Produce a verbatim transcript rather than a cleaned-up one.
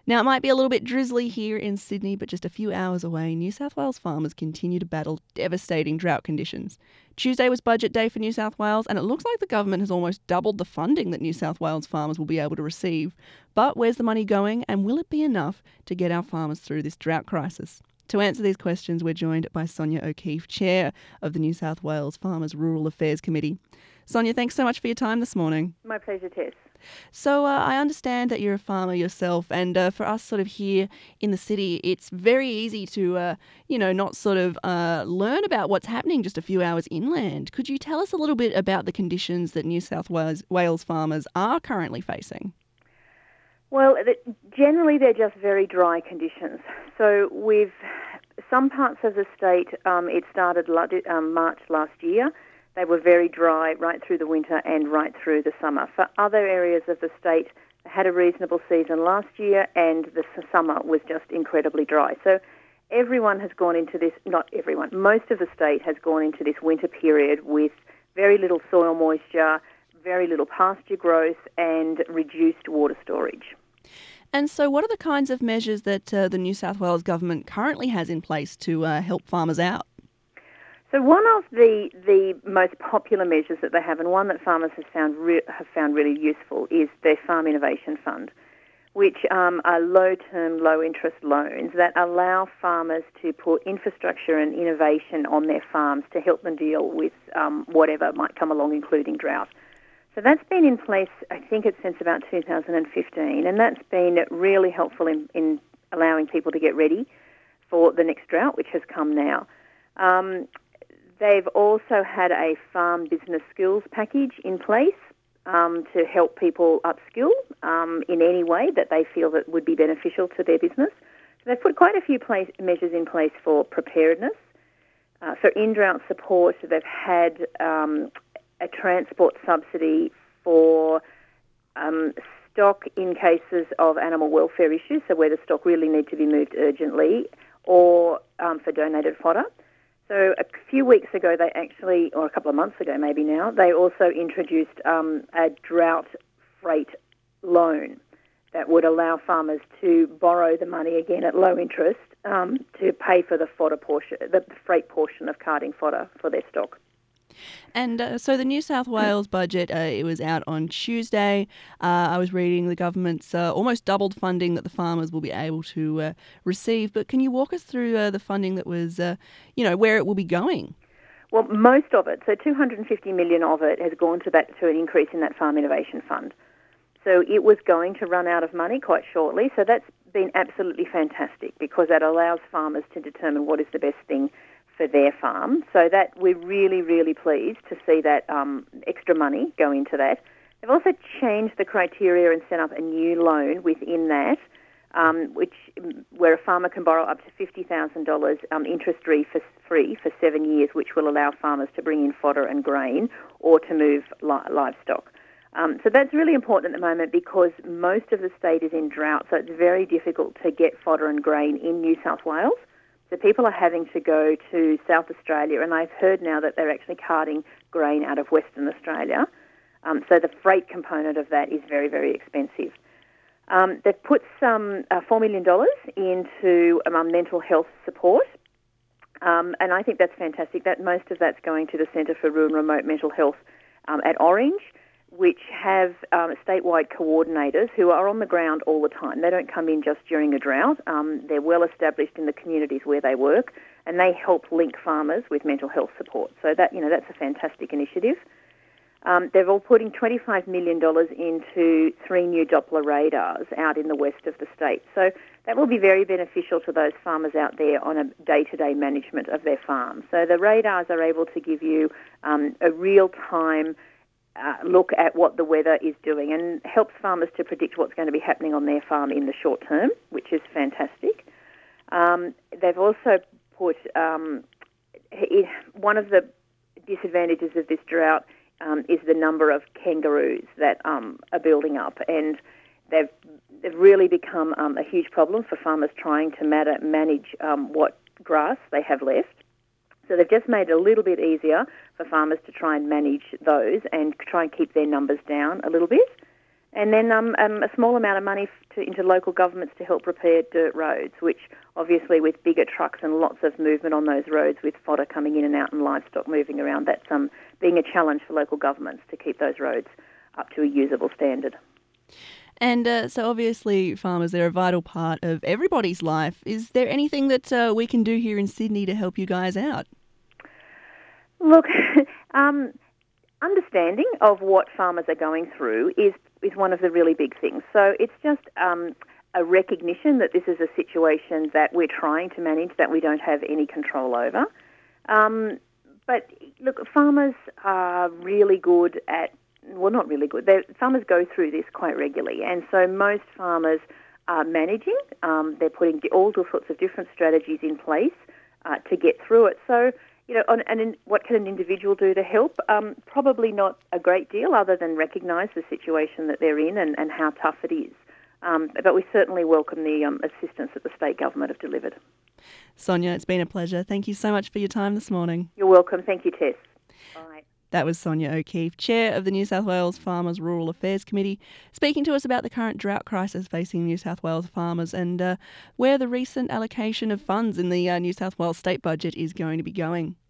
Now, it might be a little bit drizzly here in Sydney, but just a few hours away, New South Wales farmers continue to battle devastating drought conditions. Tuesday was budget day for New South Wales, and it looks like the government has almost doubled the funding that New South Wales farmers will be able to receive. But where's the money going, and will it be enough to get our farmers through this drought crisis? To answer these questions, we're joined by Sonia O'Keefe, Chair of the New South Wales Farmers Rural Affairs Committee. Sonia, thanks so much for your time this morning. My pleasure, Tess. So uh, I understand that you're a farmer yourself, and uh, for us sort of here in the city, it's very easy to, uh, you know, not sort of uh, learn about what's happening just a few hours inland. Could you tell us a little bit about the conditions that New South Wales, Wales farmers are currently facing? Well, generally they're just very dry conditions. So with some parts of the state, um, it started um, March last year. They were very dry right through the winter and right through the summer. For other areas of the state, they had a reasonable season last year and the summer was just incredibly dry. So everyone has gone into this, not everyone, most of the state has gone into this winter period with very little soil moisture, very little pasture growth and reduced water storage. And so what are the kinds of measures that uh, the New South Wales government currently has in place to uh, help farmers out? So one of the, the most popular measures that they have, and one that farmers have found re- have found really useful, is their Farm Innovation Fund, which um, are low-term, low-interest loans that allow farmers to put infrastructure and innovation on their farms to help them deal with um, whatever might come along, including drought. So that's been in place, I think it's since about two thousand fifteen, and that's been really helpful in, in allowing people to get ready for the next drought, which has come now. Um, They've also had a farm business skills package in place um, to help people upskill um, in any way that they feel that would be beneficial to their business. So they've put quite a few place, measures in place for preparedness. Uh, for in-drought support, they've had um, a transport subsidy for um, stock in cases of animal welfare issues, so where the stock really need to be moved urgently, or um, for donated fodder. So a few weeks ago, they actually, or a couple of months ago maybe now, they also introduced um, a drought freight loan that would allow farmers to borrow the money again at low interest um, to pay for the fodder portion, the freight portion of carting fodder for their stock. And uh, so the New South Wales budget, uh, it was out on Tuesday. Uh, I was reading the government's uh, almost doubled funding that the farmers will be able to uh, receive. But can you walk us through uh, the funding that was, uh, you know, where it will be going? Well, most of it, so two hundred fifty million dollars of it has gone to that to an increase in that Farm Innovation Fund. So it was going to run out of money quite shortly. So that's been absolutely fantastic because that allows farmers to determine what is the best thing for their farm. So that we're really, really pleased to see that um, extra money go into that. They've also changed the criteria and set up a new loan within that, um, which where a farmer can borrow up to fifty thousand dollars um, interest-free for, free for seven years, which will allow farmers to bring in fodder and grain or to move li- livestock. Um, so that's really important at the moment because most of the state is in drought, so it's very difficult to get fodder and grain in New South Wales. So people are having to go to South Australia, and I've heard now that they're actually carting grain out of Western Australia. Um, so the freight component of that is very, very expensive. Um, they've put some uh, four million dollars into um, mental health support, um, and I think that's fantastic. That most of that's going to the Centre for Rural and Remote Mental Health um, at Orange, which have um, statewide coordinators who are on the ground all the time. They don't come in just during a drought. Um, they're well established in the communities where they work, and they help link farmers with mental health support. So that, you know, that's a fantastic initiative. Um, they're all putting twenty-five million dollars into three new Doppler radars out in the west of the state. So that will be very beneficial to those farmers out there on a day-to-day management of their farm. So the radars are able to give you um, a real-time Uh, look at what the weather is doing and helps farmers to predict what's going to be happening on their farm in the short term, which is fantastic. Um, they've also put um, it, one of the disadvantages of this drought um, is the number of kangaroos that um, are building up, and they've they've really become um, a huge problem for farmers trying to matter, manage um, what grass they have left. So they've just made it a little bit easier for farmers to try and manage those and try and keep their numbers down a little bit. And then um, um, a small amount of money f- to, into local governments to help repair dirt roads, which obviously with bigger trucks and lots of movement on those roads with fodder coming in and out and livestock moving around, that's um, being a challenge for local governments to keep those roads up to a usable standard. And uh, so obviously farmers, they're a vital part of everybody's life. Is there anything that uh, we can do here in Sydney to help you guys out? Look, um, understanding of what farmers are going through is, is one of the really big things. So it's just um, a recognition that this is a situation that we're trying to manage, that we don't have any control over. Um, but look, farmers are really good at, well, not really good. They're, farmers go through this quite regularly, and so most farmers are managing. Um, they're putting all sorts of different strategies in place uh, to get through it. So, you know, on, and in, what can an individual do to help? Um, probably not a great deal, other than recognise the situation that they're in and, and how tough it is. Um, but we certainly welcome the um, assistance that the state government have delivered. Sonia, it's been a pleasure. Thank you so much for your time this morning. You're welcome. Thank you, Tess. Bye. That was Sonia O'Keefe, Chair of the New South Wales Farmers Rural Affairs Committee, speaking to us about the current drought crisis facing New South Wales farmers and uh, where the recent allocation of funds in the uh, New South Wales state budget is going to be going.